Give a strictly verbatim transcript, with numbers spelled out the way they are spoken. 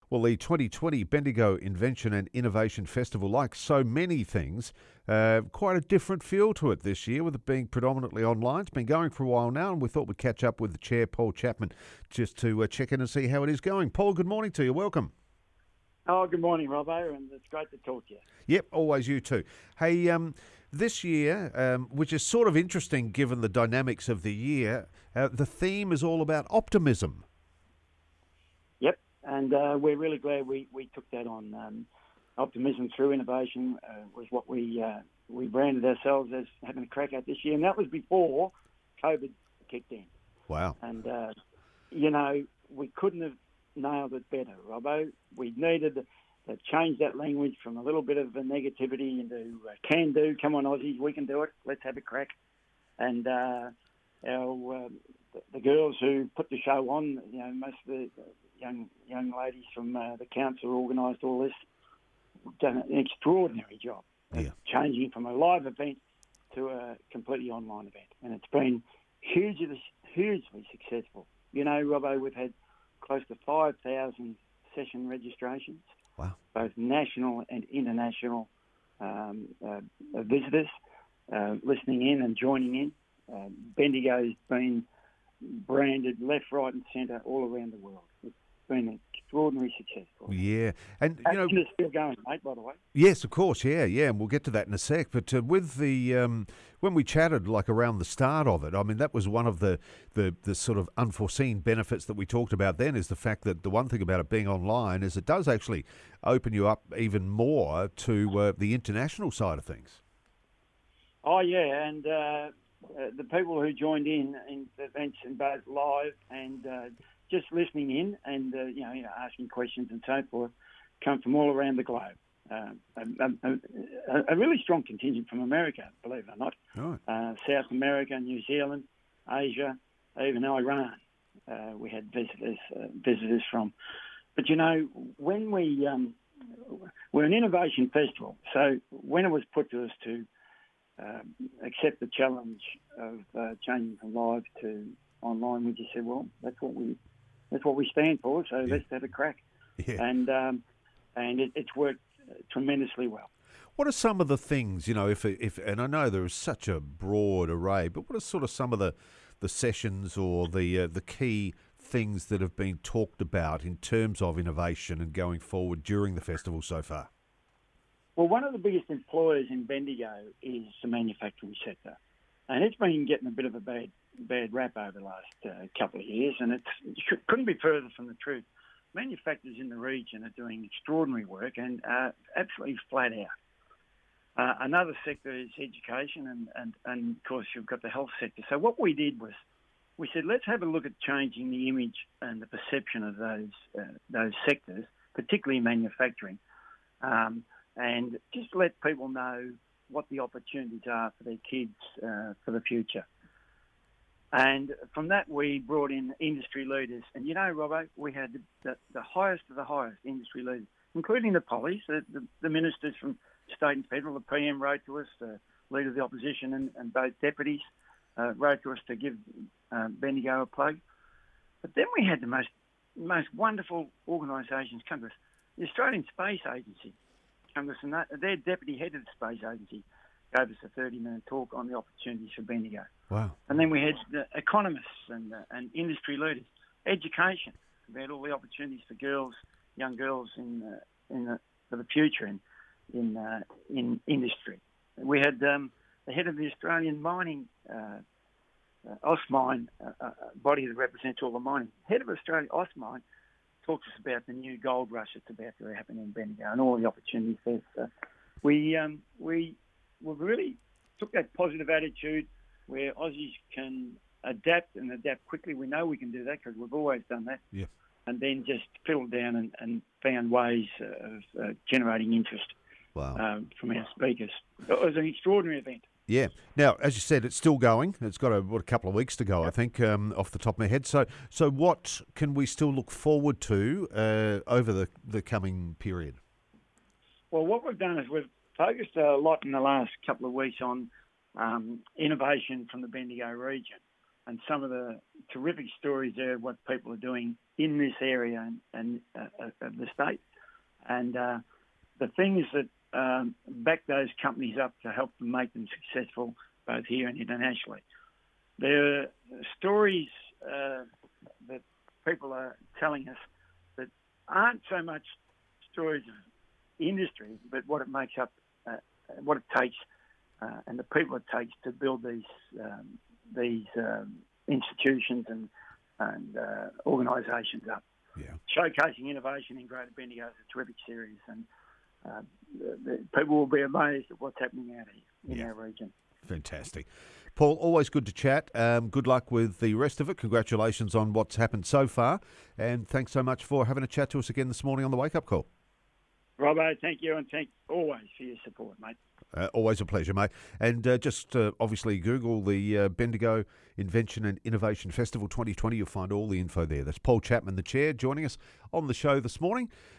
Well, the twenty twenty Bendigo Invention and Innovation Festival, like so many things, uh, quite a different feel to it this year, with it being predominantly online. It's been going for a while now, and we thought we'd catch up with the chair, Paul Chapman, just to uh, check in and see how it is going. Paul, good morning to you. Welcome. Oh, good morning, Robbo, and it's great to talk to you. Yep, always you too. Hey, um, this year, um, which is sort of interesting given the dynamics of the year, uh, the theme is all about optimism. Yep, and uh, we're really glad we, we took that on. Um, optimism through innovation uh, was what we uh, we branded ourselves as having a crack at this year, and that was before COVID kicked in. Wow. And, uh, you know, we couldn't have nailed it better, Robbo. We needed to, to change that language from a little bit of a negativity into uh, can do. Come on, Aussies, we can do it. Let's have a crack. And uh, our um, the, the girls who put the show on, you know, most of the young young ladies from uh, the council who organised all this, done an extraordinary job of Yeah. changing from a live event to a completely online event, and it's been hugely hugely successful. You know, Robbo, we've had close to five thousand session registrations. Wow. Both national and international um, uh, visitors uh, listening in and joining in. Uh, Bendigo's been branded left, right and centre all around the world. It's been extraordinarily successful. Yeah, and you know, And it's still going, mate, by the way. yes, of course, yeah, yeah, and we'll get to that in a sec. But uh, with the um, when we chatted, like around the start of it, I mean, that was one of the, the the sort of unforeseen benefits that we talked about then. Is the fact that the one thing about it being online is it does actually open you up even more to uh, the international side of things. Oh, yeah, and uh, uh, the people who joined in in the events and both live and uh, just listening in and, uh, you know, you know, asking questions and so forth come from all around the globe. Uh, a, a, a really strong contingent from America, believe it or not. Right. Uh, South America, New Zealand, Asia, even Iran. Uh, we had visitors uh, visitors from. But, you know, when we... Um, we're an innovation festival, so when it was put to us to uh, accept the challenge of uh, changing from live to online, we just said, well, that's what we that's what we stand for, so Yeah. let's have a crack. Yeah. And um, and it, it's worked tremendously well. What are some of the things, you know, if if and I know there is such a broad array, but what are sort of some of the, the sessions or the uh, the key things that have been talked about in terms of innovation and going forward during the festival so far? Well, one of the biggest employers in Bendigo is the manufacturing sector, and it's been getting a bit of a bad bad rap over the last uh, couple of years, and it's, it should, couldn't be further from the truth. Manufacturers in the region are doing extraordinary work and uh, absolutely flat out. Uh, another sector is education, and, and, and of course you've got the health sector. So what we did was we said, let's have a look at changing the image and the perception of those uh, those sectors, particularly manufacturing, um, and just let people know what the opportunities are for their kids uh, for the future. And from that, we brought in industry leaders. And you know, Robbo, we had the, the, the highest of the highest industry leaders, including the pollies, the, the, the ministers from state and federal. The P M wrote to us, the leader of the opposition and, and both deputies uh, wrote to us to give uh, Bendigo a plug. But then we had the most most wonderful organisations come to us. The Australian Space Agency come to us, and their deputy head of the Space Agency gave us a thirty-minute talk on the opportunities for Bendigo. Wow. And then we had the economists and, uh, and industry leaders, education, about all the opportunities for girls, young girls in uh, in the, for the future in in uh, in industry. We had um, the head of the Australian mining, uh, uh, Ausmine, uh, uh, body that represents all the mining. Head of Australia, Ausmine, talks us about the new gold rush that's about to happen in Bendigo and all the opportunities there. So we um, we we really took that positive attitude where Aussies can adapt and adapt quickly. We know we can do that because we've always done that. Yeah. And then just fiddled down and, and found ways of uh, generating interest Wow. um, from our speakers. It was an extraordinary event. Yeah. Now, as you said, it's still going. It's got a, what, a couple of weeks to go, I think, um, off the top of my head. So, so what can we still look forward to uh, over the, the coming period? Well, what we've done is we've focused a lot in the last couple of weeks on um, innovation from the Bendigo region. and some of the terrific stories there of what people are doing in this area and, and uh, of the state. And uh, the things that um, back those companies up to help them make them successful both here and internationally. There are stories uh, that people are telling us that aren't so much stories of industry, but what it makes up, uh, what it takes, uh, and the people it takes to build these um, these um, institutions and and uh, organisations up. Yeah. Showcasing innovation in Greater Bendigo is a terrific series, and uh, the, the people will be amazed at what's happening out here in Yeah. our region. Fantastic. Paul, always good to chat. Um, good luck with the rest of it. Congratulations on what's happened so far. And thanks so much for having a chat to us again this morning on the Wake Up Call. Robbo, thank you, and thank always for your support, mate. Uh, always a pleasure, mate. And uh, just uh, obviously Google the uh, Bendigo Invention and Innovation Festival twenty twenty. You'll find all the info there. That's Paul Chapman, the chair, joining us on the show this morning.